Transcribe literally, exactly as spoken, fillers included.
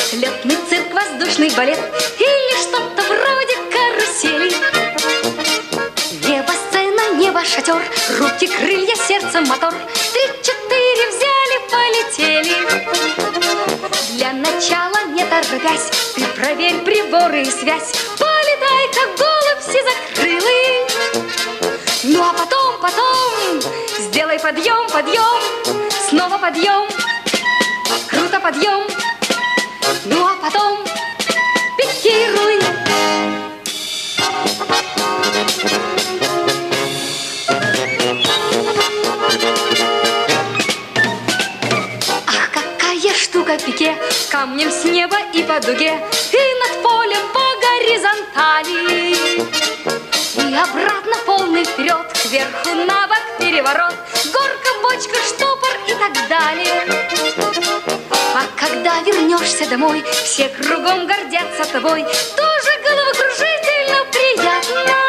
Летный цирк, воздушный балет или что-то вроде карусели. Небо, сцена, небо, шатер, руки, крылья, сердце, мотор. Три-четыре взяли, полетели. Для начала, не торопясь, ты проверь приборы и связь. Полетай, как голубь сизокрылый. Ну а потом, потом сделай подъем, подъем, снова подъем, круто подъем. Ну а потом пикируй. Ах, какая штука пике, камнем с неба и по дуге, и над полем по горизонтали. И обратно полный вперед, кверху на бок переворот, горка, бочка, штопор и так далее. А когда вернешься домой, все кругом гордятся тобой, тоже головокружительно приятно.